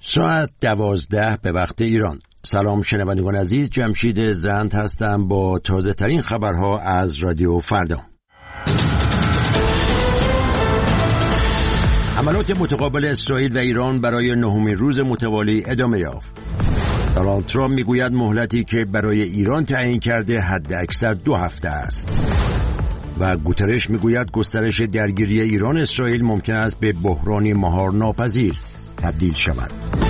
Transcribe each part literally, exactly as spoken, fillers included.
ساعت دوازده به وقت ایران. سلام شنوندگان عزیز، جمشید زند هستم با تازه ترین خبرها از رادیو فردا. حملات متقابل اسرائیل و ایران برای نهمین روز متوالی ادامه یافت. دونالد ترامپ میگوید مهلتی که برای ایران تعیین کرده حد اکثر دو هفته است و گوترش میگوید گسترش درگیری ایران اسرائیل ممکن است به بحرانی مهار ناپذیر تبدیل شود.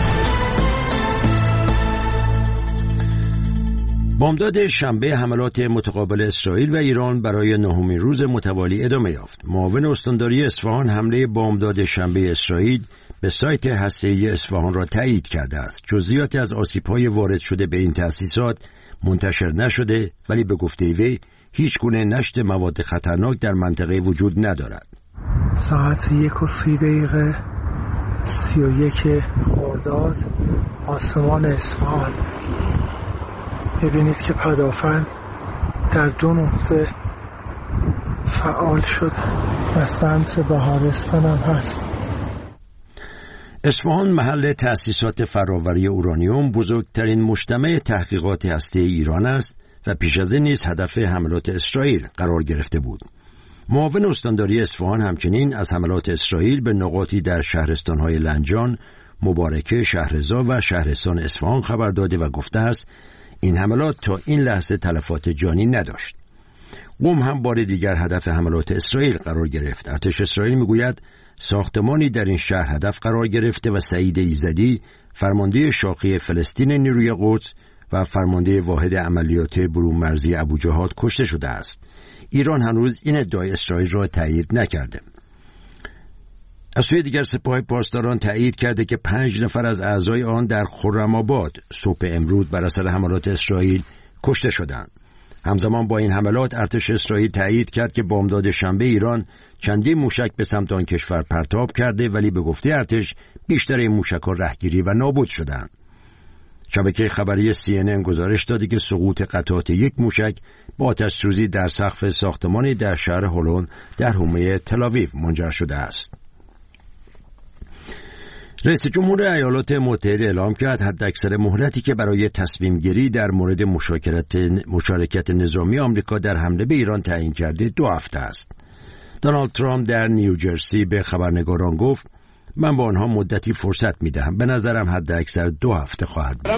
بامداد شنبه حملات متقابل اسرائیل و ایران برای نهمین روز متوالی ادامه یافت. معاون استانداری اصفهان حمله بامداد شنبه اسرائیل به سایت هسته‌ای اصفهان را تایید کرده است. جزئیاتی از آسیب‌های وارد شده به این تأسیسات منتشر نشده، ولی به گفته وی هیچ گونه نشت مواد خطرناک در منطقه وجود ندارد. ساعت یک و سی دقیقه سی و یک خرداد آسمان اصفهان. ببینید که پدافند در دو نقطه فعال شد و سمت بهارستان هم هست. اصفهان محل تأسیسات فراوری اورانیوم، بزرگترین مجتمع تحقیقات هسته‌ای ایران است و پیش از این نیز هدف حملات اسرائیل قرار گرفته بود. معاون استانداری اصفهان همچنین از حملات اسرائیل به نقاطی در شهرستان‌های لنجان، مبارکه، شهرضا و شهرستان اصفهان خبر داده و گفته است این حملات تا این لحظه تلفات جانی نداشت. قم هم بار دیگر هدف حملات اسرائیل قرار گرفت. ارتش اسرائیل میگوید ساختمانی در این شهر هدف قرار گرفته و سعید ایزدی، فرمانده شاخه فلسطین نیروی قدس و فرمانده واحد عملیات برون مرزی ابوجهاد کشته شده است. ایران هنوز این ادعای اسرائیل را تایید نکرده. از سوی دیگر سپاه پاسداران تایید کرده که پنج نفر از اعضای آن در خرم‌آباد صبح امروز بر اثر حملات اسرائیل کشته شدند. همزمان با این حملات ارتش اسرائیل تایید کرد که بامداد شنبه ایران چندین موشک به سمت آن کشور پرتاب کرده، ولی به گفته ارتش بیشتر این موشک‌ها رهگیری و نابود شدند. شبکه خبری سی ان ان گزارش داده که سقوط قطعات یک موشک با آتش‌سوزی در سقف ساختمانی در شهر هولون در حومه تل‌آویو منجر شده است. رئیس جمهور ایالات متحده اعلام کرد حداکثر مهلتی که برای تصمیم گیری در مورد مشارکت مشارکت نظامی آمریکا در حمله به ایران تعیین کرده دو هفته است. دونالد ترامپ در نیوجرسی به خبرنگاران گفت من با آنها مدتی فرصت میدهم. به نظرم حداکثر دو هفته خواهد بود.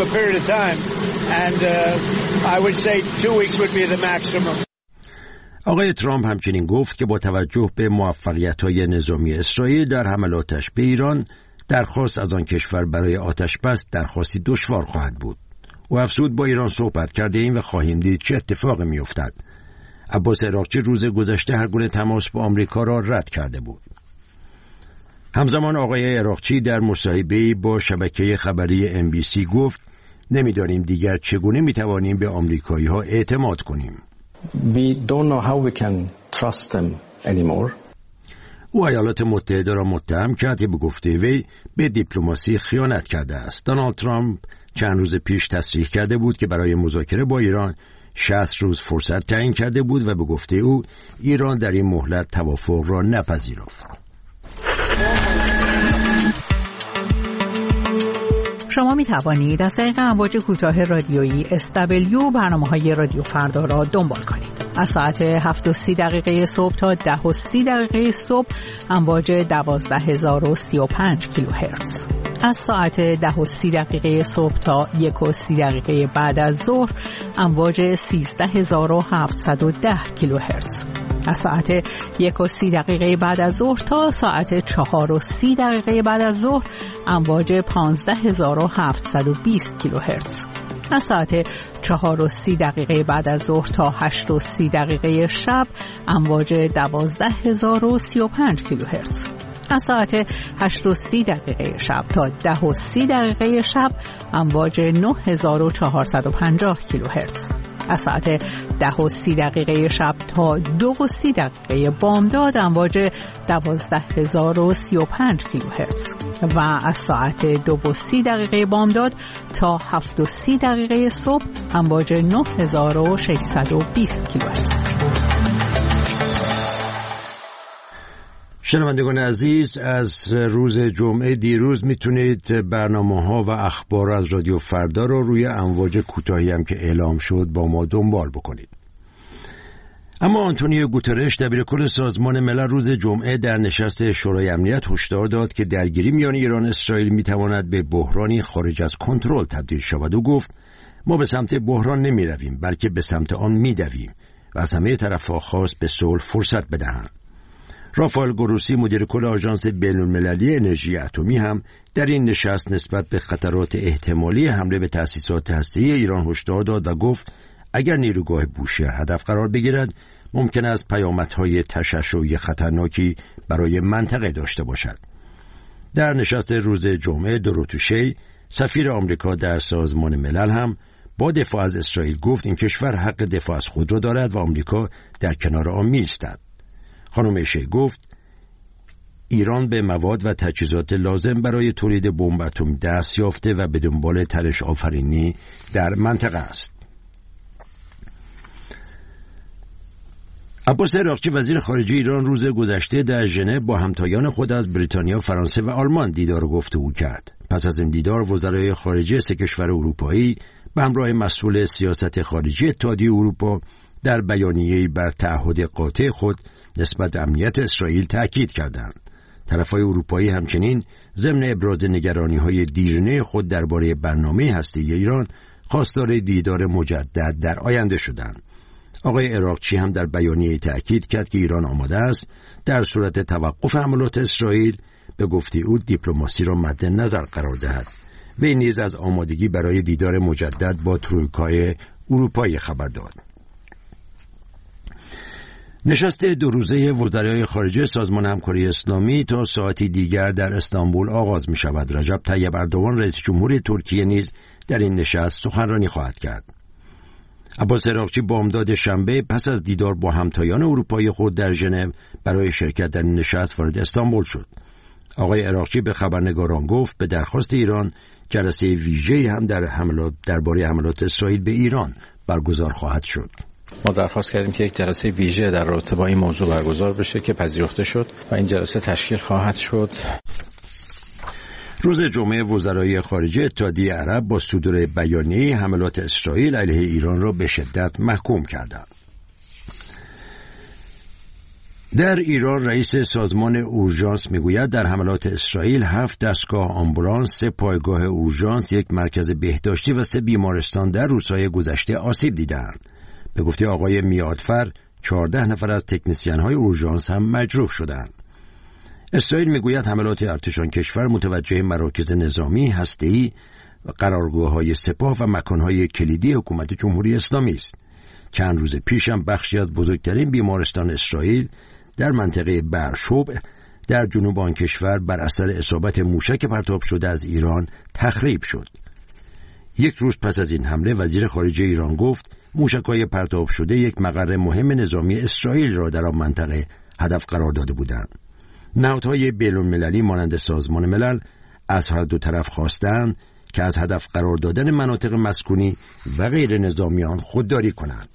آقای ترامپ همچنین گفت که با توجه به موفقیت‌های نظامی اسرائیل در حملاتش به ایران، درخواست از آن کشور برای آتش بس درخواستی دشوار خواهد بود. او افزود با ایران صحبت کرده ایم و خواهیم دید چه اتفاقی می‌افتد. عباس عراقچی روز گذشته هر گونه تماس با آمریکا را رد کرده بود. همزمان آقای عراقچی در مصاحبه‌ای با شبکه خبری ام بی سی گفت نمی‌دانیم دیگر چگونه می‌توانیم به آمریکایی‌ها اعتماد کنیم. We don't know how we can trust them anymore. او ایالات متحده را متهم کرد که به گفته وی به دیپلماسی خیانت کرده است. دونالد ترامپ چند روز پیش تصریح کرده بود که برای مذاکره با ایران شصت روز فرصت تعیین کرده بود و به گفته او ایران در این مهلت توافق را نپذیرفت. شما می توانید از طریق امواج کوتاه رادیویی اس دبلیو برنامه‌های رادیو فردا را دنبال کنید. از ساعت هفت و سی دقیقه صبح تا ده و سی دقیقه صبح امواج دوازده هزار و سی و پنج کیلوهرتز. از ساعت ده و سی دقیقه صبح تا یک و سی دقیقه بعد از ظهر امواج سیزده هزار و هفتصد و ده کیلوهرتز. از ساعت یک و سی دقیقه بعد از ظهر تا ساعت چهار و سی دقیقه بعد از ظهر امواج پانزده هزار و هفتصد و بیست کیلوهرتز. از ساعت چهار و سی دقیقه بعد از ظهر تا هشت و سی دقیقه شب امواج دوازده هزار و سی و پنج کیلوهرتز. از ساعت هشت و سی دقیقه شب تا ده و سی دقیقه شب امواج نه هزار و چهارصد و پنجاه کیلوهرتز. از ساعت ده و سی دقیقه شب تا دو و سی دقیقه بامداد امواج دوازده هزار و سی و پنج کیلوهرتز و از ساعت دو و سی دقیقه بامداد تا هفت و سی دقیقه صبح امواج نه هزار و ششصد و بیست کیلوهرتز. شنوندگان عزیز، از روز جمعه دیروز میتونید برنامه‌ها و اخبار از رادیو فردا رو روی امواج کوتاهی هم که اعلام شد با ما دنبال بکنید. اما آنتونیو گوترش دبیرکل سازمان ملل روز جمعه در نشست شورای امنیت هشدار داد که درگیری میان ایران و اسرائیل میتواند به بحرانی خارج از کنترل تبدیل شود و گفت ما به سمت بحران نمی رویم بلکه به سمت آن می دویم و از همه طرف‌ها خواست به صلح فرصت بدهند. رافائل گروسی مدیر کل آژانس بین‌المللی انرژی اتمی هم در این نشست نسبت به خطرات احتمالی حمله به تأسیسات هسته‌ای ایران هشدار داد و گفت اگر نیروگاه بوشهر هدف قرار بگیرد ممکن است پیامدهای تشعشعی خطرناکی برای منطقه داشته باشد. در نشست روز جمعه دوروتوشی سفیر آمریکا در سازمان ملل هم با دفاع از اسرائیل گفت این کشور حق دفاع از خود را دارد و آمریکا در کنار آن می‌ایستد. خانم ایشی گفت ایران به مواد و تجهیزات لازم برای تولید بمب اتمی دست یافته و به دنبال تلاش آفرینی در منطقه است. عباس عراقچی وزیر خارجه ایران روز گذشته در ژنو با همتایان خود از بریتانیا، فرانسه و آلمان دیدار و گفتگو کرد. پس از این دیدار وزرای خارجه سه کشور اروپایی به همراه مسئول سیاست خارجی اتحادیه اروپا در بیانیه‌ای بر تعهد قاطع خود نسبت به امنیت اسرائیل تأکید کردند. طرف‌های اروپایی همچنین ضمن ابراز نگرانی‌های دیرینه خود درباره برنامه هسته‌ای ایران خواستار دیدار مجدد در آینده شدند. آقای عراقچی هم در بیانیه تأکید کرد که ایران آماده است در صورت توقف حملات اسرائیل به گفته او دیپلماسی را مد نظر قرار دهد. وی نیز از آمادگی برای دیدار مجدد با ترویکای اروپایی خبر داد. نشست دو روزه وزرای خارجه سازمان همکاری اسلامی تا ساعتی دیگر در استانبول آغاز می شود. رجب طیب اردوغان رئیس جمهور ترکیه نیز در این نشست سخنرانی خواهد کرد. عباس عراقچی بامداد شنبه پس از دیدار با همتایان اروپایی خود در ژنو برای شرکت در این نشست وارد استانبول شد. آقای عراقچی به خبرنگاران گفت به درخواست ایران جلسه ویژه‌ای هم در حملات درباره حملات اسرائیل به ایران برگزار خواهد شد. ما درخواست کردیم که یک جلسه ویژه در رابطه با این موضوع برگزار بشه که پذیرفته شد و این جلسه تشکیل خواهد شد. روز جمعه وزرای خارجه اتحادیه عرب با صدور بیانیه حملات اسرائیل علیه ایران را به شدت محکوم کردند. در ایران رئیس سازمان اورژانس میگوید در حملات اسرائیل هفت دستگاه آمبولانس، سه پایگاه اورژانس، یک مرکز بهداشتی و سه بیمارستان در روزهای گذشته آسیب دیدند. به گفته آقای میادفر چهارده نفر از تکنسین‌های اورژانس هم مجروح شدند. اسرائیل میگوید حملات ارتش آن کشور متوجه مراکز نظامی، هسته‌ای و قرارگاه‌های سپاه و مکان‌های کلیدی حکومت جمهوری اسلامی است. چند روز پیش هم بخشی از بزرگترین بیمارستان اسرائیل در منطقه برشوب در جنوب آن کشور بر اثر اصابت موشک پرتاب شده از ایران تخریب شد. یک روز پس از این حمله وزیر خارجه ایران گفت موشک‌های پرتاب شده یک مقر مهم نظامی اسرائیل را در آن منطقه هدف قرار داده بودند. نهادهای بین‌المللی مانند سازمان ملل از هر دو طرف خواستند که از هدف قرار دادن مناطق مسکونی و غیر نظامیان خودداری کنند.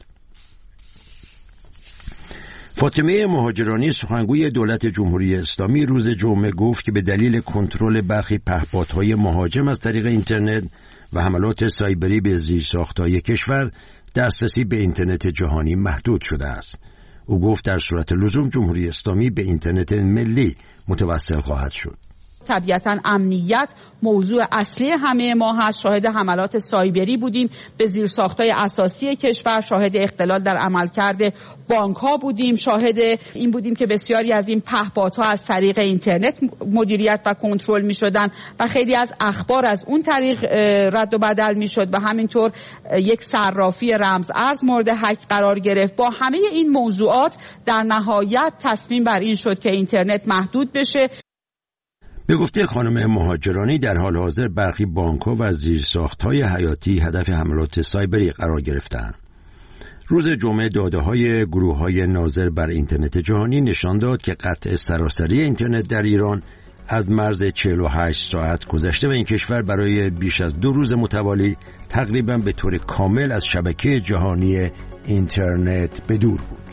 فاطمه مهاجرانی سخنگوی دولت جمهوری اسلامی روز جمعه گفت که به دلیل کنترل برخی پهپادهای مهاجم از طریق اینترنت و حملات سایبری به زیرساخت‌های کشور دسترسی به اینترنت جهانی محدود شده است. او گفت در صورت لزوم جمهوری اسلامی به اینترنت ملی متوسل خواهد شد. طبیعتاً امنیت موضوع اصلی همه ما هست. شاهد حملات سایبری بودیم به زیرساخت‌های اساسی کشور، شاهد اختلال در عملکرد بانک‌ها بودیم، شاهد این بودیم که بسیاری از این پهپادها از طریق اینترنت مدیریت و کنترل می‌شدند و خیلی از اخبار از اون طریق رد و بدل می‌شد و همینطور یک صرافی رمز ارز مورد هک قرار گرفت. با همه این موضوعات در نهایت تصمیم بر این شد که اینترنت محدود بشه. به گفته خانم مهاجرانی در حال حاضر برخی بانک‌ها و زیرساخت‌های حیاتی هدف حملات سایبری قرار گرفتند. روز جمعه داده‌های گروه‌های ناظر بر اینترنت جهانی نشان داد که قطع سراسری اینترنت در ایران از مرز چهل و هشت ساعت گذشته و این کشور برای بیش از دو روز متوالی تقریباً به طور کامل از شبکه جهانی اینترنت به دور بود.